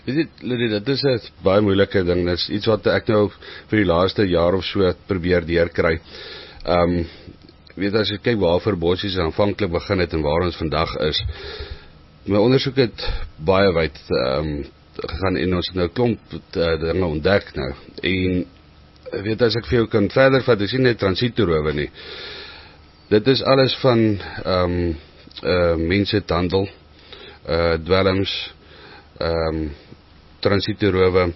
Weet jy, Lidie, dit is 'n baie moeilike ding. Dit is iets wat ek nou vir die laaste jaar of so probeer deurkry. Weet as ek kyk waar Verbosies aanvanklik begin het en waar ons vandag is, my ondersoek het baie wyd gegaan en ons het nou klomp dinge ontdek nou. En weet as ek vir jou kan verder vat, dis nie net transitorowe nie. Dit is alles van mensenhandel, dwelms, transitorowe,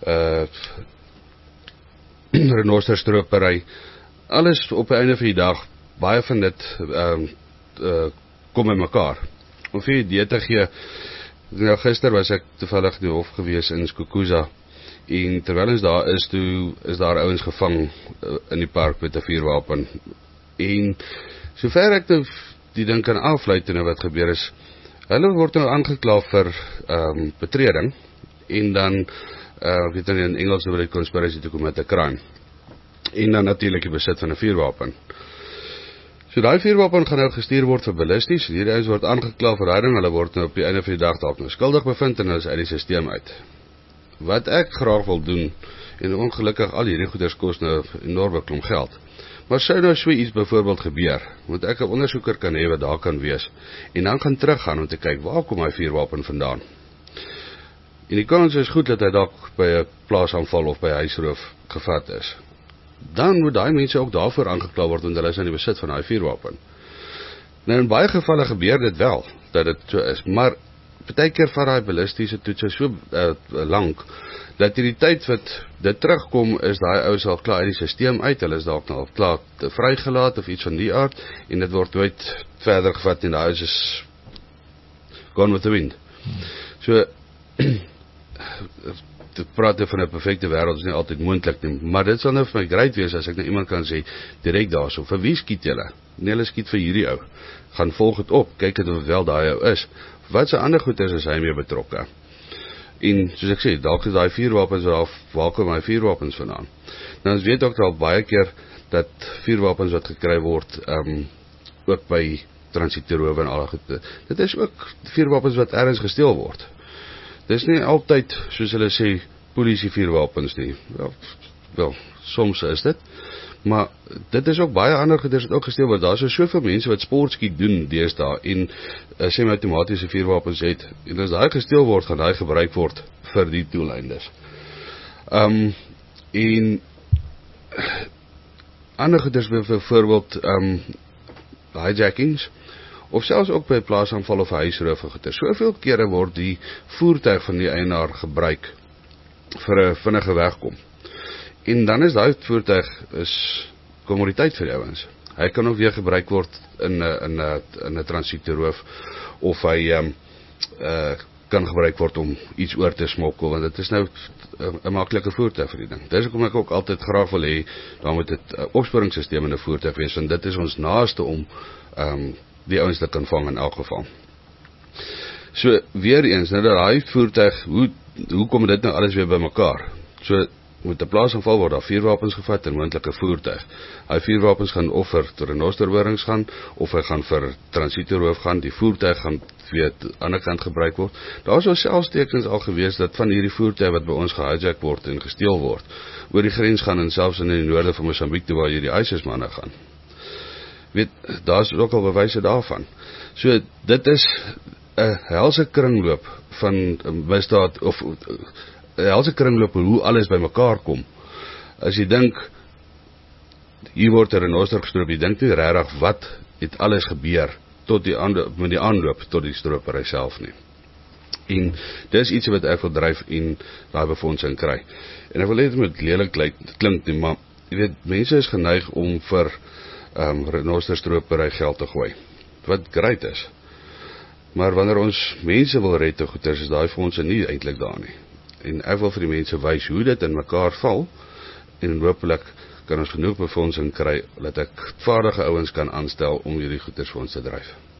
renosterstropery, alles op die einde van die dag, baie van dit kom by mekaar. Om vir die idee te gee, nou gister was ek toevallig in die hof gewees in Skukuza, en terwyl ons daar is, toe is daar ouens gevang in die park met 'n vuurwapen. En sover ek die ding kan aflei toe nou wat gebeur is, hulle word nou aangekla vir betreding, en dan, weet jy in Engels oor die conspiracy to commit a crime. En dan natuurlik die besit van 'n vuurwapen. So daai vuurwapen gaan nou gestuur word vir ballisties, hierdie ouens word aangekla vir daai ding, hulle word nou op die einde van die dag dalk nou skuldig bevind en hulle is uit die stelsel uit. Wat ek graag wil doen, en ongelukkig al hierdie goeders kos nou 'n enorme klomp geld, maar sou nou so iets byvoorbeeld gebeur, moet ek 'n ondersoeker kan hê wat daar kan wees, en dan gaan teruggaan om te kyk, waar kom hy vuurwapen vandaan? En die kans is goed dat hy dalk by 'n plaasaanval of by 'n huisroof gevat is. Dan moet daai mense ook daarvoor aangekla word, want hulle is in die besit van daai vuurwapen. Nou in baie gevalle gebeur dit wel, dat dit so is, maar partykeer vat daai ballistiese toetse so lank, dat die tyd wat dit terugkom, is daai ouens al klaar uit die stelsel uit, hulle is dalk nou al klaar vrygelaat of iets van die aard, en dit word nooit verder gevat en daai ouens is gone with the wind. So, te praat van 'n perfekte wêreld is nie altyd moontlik nie, maar dit sal nou vir my great wees as ek nou iemand kan sê, direk daarso, vir wie skiet julle? Nee, hulle skiet vir hierdie ou. Gaan volg dit op, kyk dit of dit wel daai ou is. Wat se ander goed is hy mee betrokke? En soos ek sê, dalk is daai vuurwapens waar kom hy vuurwapens vandaan? Nou ons weet ook al baie keer dat vuurwapens wat gekry word, ook by transitorowe en al goed. Dit is ook vuurwapens wat ergens gesteel word. Dis nie altyd, soos hulle sê, polisie vuurwapens nie. Wel, soms is dit. Maar dit is ook baie ander goeders wat ook gesteel word. Daar is soveel mense wat sportskiet doen deesdae en semi-outomatiese vuurwapens het. En as daai gesteel word, gaan daai gebruik word vir die doeleindes. En ander goeders byvoorbeeld hijackings, of selfs ook by plaasaanval of huisroof en goeders. Soveel kere word die voertuig van die eienaar gebruik vir 'n vinnige wegkom. En dan is daai voertuig kommoditeit vir die ouens. Hy kan ook weer gebruik word in 'n transitorowe, of hy kan gebruik word om iets oor te smokkel, want dit is nou 'n maklike voertuig vir die ding. Dis hoekom ek ook altyd graag wil hê, dan moet dit 'n opsporingsstelsel in 'n voertuig wees, want dit is ons naaste om die ouens te kan vang in elk geval. So, weer eens, nou dat daai voertuig, hoe kom dit nou alles weer by mekaar? So, met 'n plaasaanval word daar vuurwapens gevat en moontlike voertuig. Hy vuurwapens gaan of vir renosterhorings gaan, of hy gaan vir transitorowe gaan, die voertuig gaan weer aan die ander kant gebruik word. Daar is selfs tekens al gewees dat van hierdie voertuig wat by ons gehijack word en gesteel word, oor die grens gaan en selfs in die noorde van Mosambiek toe waar hierdie ISIS-manne gaan. Weet, daar is ook al bewyse daarvan. So, dit is 'n helse kringloop van misdaad, of 'n helse kringloop hoe alles by mekaar kom. As jy dink, hier word 'n renoster gestroop, jy dink nie regtig wat het alles gebeur met die aanloop tot die stropery self nie. En dis iets wat ek wil dryf en daai befondsing kry. En ek wil net met lelik klink nie, maar jy weet, mense is geneig om vir renosterstropery geld te gooi, wat great is. Maar wanneer ons mense wil red te goeders, is daai fondse nie eintlik daar nie. En ek wil vir die mense wys hoe dit in mekaar val, en hopelik kan ons genoeg befondsing kry, dat ek vaardige ouens kan aanstel om hierdie goeders vir ons te dryf.